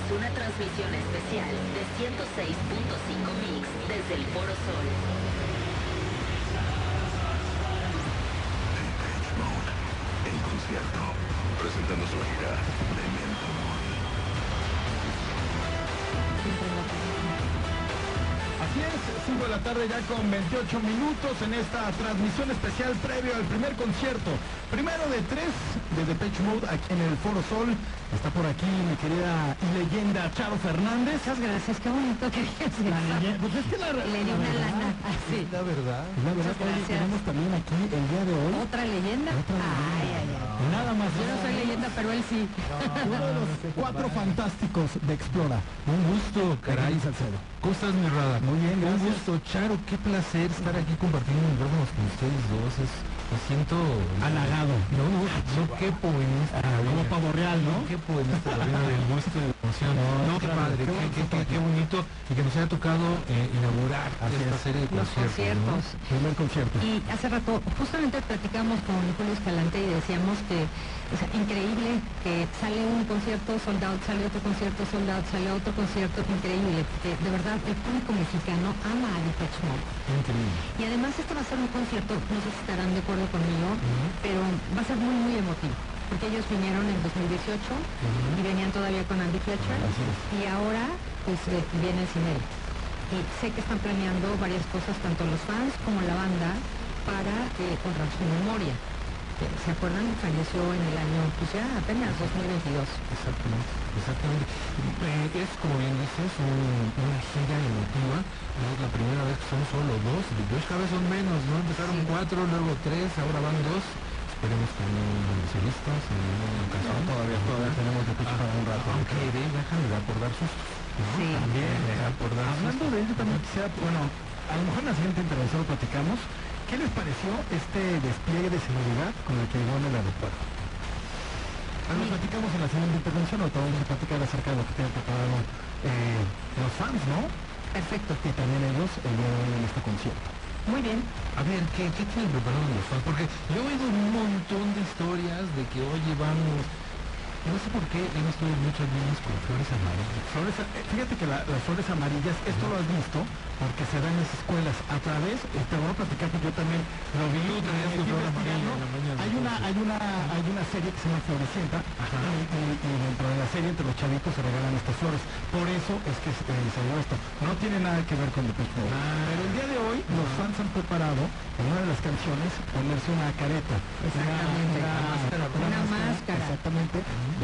una transmisión especial de 106.5 Mix desde el Foro Sol. Depeche Mode, en concierto, presentando su gira Memento Mori. Así es, 5 de la tarde ya con 28 minutos en esta transmisión especial previo al primer concierto. Primero de 3 de Depeche Mode aquí en el Foro Sol. Está por aquí mi querida y leyenda Charo Fernández. Muchas gracias, qué bonito que digas eso. La leyenda, pues es que Le di una lana. Sí, la verdad. La verdad, Muchas oye, gracias. tenemos también aquí el día de hoy. ¿Otra leyenda? Ay. Nada más. Yo no soy leyenda, pero él sí. Uno de los 4 fantásticos de Explora. Un gusto, caray. Salcedo. ¿Cómo estás, mi Rada? Muy bien, Un gracias. gusto, Charo, qué placer estar aquí compartiendo micrófonos con ustedes dos. Me siento Halagado. no quepo en esta Como pavo real, ¿no? No quepo en esta cabina del gusto y de la emoción. No, Qué claro, padre, qué bonito. Y que nos haya tocado inaugurar esta serie de Los conciertos, conciertos. ¿no? Primer concierto. Y hace rato justamente platicamos con Julio Escalante y decíamos que es increíble que sale un concierto sold out, sale otro concierto sold out, sale otro concierto increíble, porque de verdad el público mexicano ama a Depeche Mode. Increíble. Y además este va a ser un concierto, no sé si estarán de acuerdo conmigo, pero va a ser muy muy emotivo, porque ellos vinieron en 2018 y venían todavía con Andy Fletcher y ahora pues vienen sin él. Y sé que están planeando varias cosas, tanto los fans como la banda, para honrar su memoria. ¿Se acuerdan? Falleció en el año, pues ya apenas 2022. Exactamente. Es, como bien dices, una gira emotiva. No es la primera vez que son solo dos. Cada vez son menos, ¿no? Empezaron 4, luego 3, ahora van 2. Esperemos que no solistas en alguna ocasión. No, todavía tenemos de para un rato. Aunque dejan de dar por dar sus... ¿no? Sí. También dejan por dar Hablando de ello, también quisiera, bueno, a lo mejor en la siguiente intervención lo platicamos. ¿Qué les pareció este despliegue de seguridad con el que llegó en el aeropuerto? Lo platicamos en la siguiente intervención, ahorita vamos a platicar acerca de lo que tienen preparado los fans, ¿no? Perfecto. Y también ellos el día de hoy en este concierto. Muy bien. A ver, ¿qué tienen preparado los fans? Porque yo he oído un montón de historias de que, oye, vamos... No sé por qué he visto muchas niñas con flores amarillas. Fíjate que las flores amarillas, esto lo has visto, porque se dan en las escuelas a través, te voy a platicar que yo también lo vi. Tú tenías tu flor amarilla en la mañana. Hay una serie que se llama Florecienta, y dentro de la serie entre los chavitos se regalan estas flores. Por eso es que se dio esto. No tiene nada que ver con Depeche Mode. Pero el día de hoy los fans han preparado en una de las canciones ponerse una careta. Exactamente. Una máscara. Exactamente.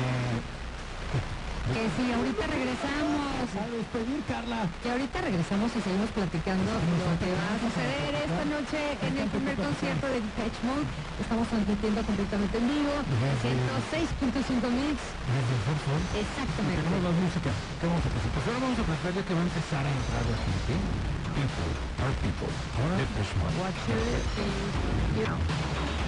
Que si ahorita regresamos. A despedir, Carla. Que ahorita regresamos y seguimos platicando lo que va a suceder esta noche en el primer concierto de Depeche Mode. Estamos transmitiendo completamente en vivo, 106.5 Mix. Exactamente. Tenemos más música. ¿Qué vamos a presentar? Pues ahora vamos a presentar ya que va a empezar a entrar la gente. People are people. Ahora, Depeche Mode. What should it be?